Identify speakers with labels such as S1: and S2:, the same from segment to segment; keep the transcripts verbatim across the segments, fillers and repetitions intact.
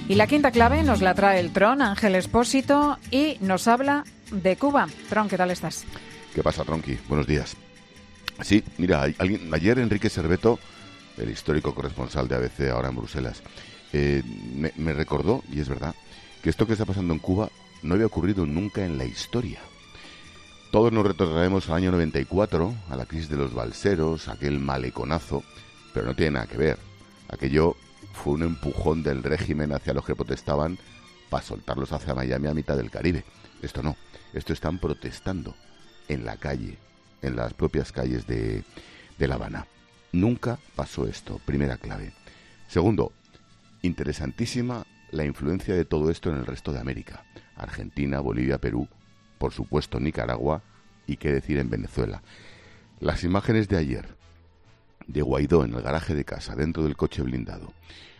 S1: Y la quinta clave nos la trae el Tron, Ángel Expósito, y nos habla de Cuba. Tron, ¿qué tal estás?
S2: ¿Qué pasa, Tronqui? Buenos días. Sí, mira, alguien, ayer Enrique Serveto, el histórico corresponsal de A B C ahora en Bruselas, eh, me, me recordó, y es verdad, que esto que está pasando en Cuba no había ocurrido nunca en la historia. Todos nos retrotraemos al año noventa y cuatro, a la crisis de los balseros, aquel maleconazo, pero no tiene nada que ver. Aquello fue un empujón del régimen hacia los que protestaban para soltarlos hacia Miami a mitad del Caribe. Esto no, esto están protestando en la calle, en las propias calles de, de La Habana. Nunca pasó esto, primera clave. Segundo, interesantísima la influencia de todo esto en el resto de América. Argentina, Bolivia, Perú, por supuesto Nicaragua y qué decir en Venezuela. Las imágenes de ayer de Guaidó en el garaje de casa, dentro del coche blindado,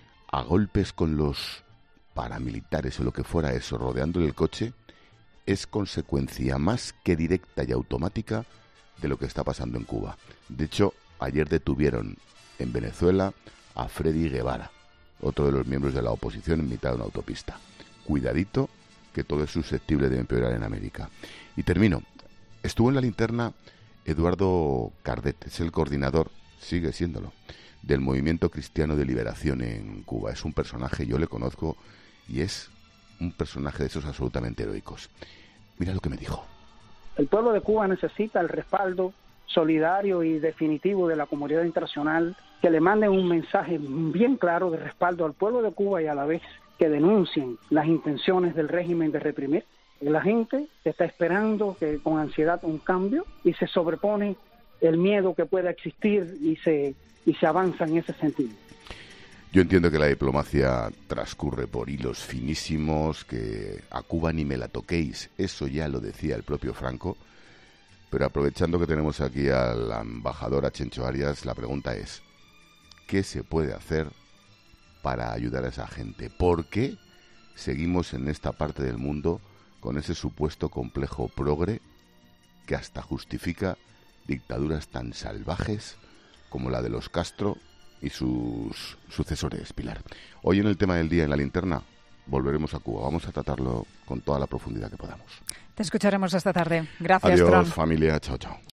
S2: a golpes con los paramilitares o lo que fuera eso, rodeando el coche, es consecuencia más que directa y automática de lo que está pasando en Cuba. De hecho, ayer detuvieron en Venezuela a Freddy Guevara, otro de los miembros de la oposición, en mitad de una autopista. Cuidadito, que todo es susceptible de empeorar en América. Y termino. Estuvo en la linterna Eduardo Cardet, es el coordinador, sigue siéndolo, del Movimiento Cristiano de Liberación en Cuba. Es un personaje, yo le conozco, y es un personaje de esos absolutamente heroicos. Mira lo que me dijo.
S3: El pueblo de Cuba necesita el respaldo solidario y definitivo de la comunidad internacional, que le manden un mensaje bien claro de respaldo al pueblo de Cuba y a la vez que denuncien las intenciones del régimen de reprimir. La gente está esperando que con ansiedad un cambio y se sobrepone el miedo que pueda existir y se, y se avanza en ese sentido.
S2: Yo entiendo que la diplomacia transcurre por hilos finísimos, que a Cuba ni me la toquéis, eso ya lo decía el propio Franco, pero aprovechando que tenemos aquí a la embajadora Chencho Arias, la pregunta es, ¿qué se puede hacer para ayudar a esa gente? ¿Por qué seguimos en esta parte del mundo con ese supuesto complejo progre que hasta justifica dictaduras tan salvajes como la de los Castro y sus sucesores, Pilar? Hoy en el tema del día, en la linterna, volveremos a Cuba. Vamos a tratarlo con toda la profundidad que podamos.
S1: Te escucharemos esta tarde. Gracias,
S2: Adiós,
S1: Tron.
S2: familia. Chao, chao.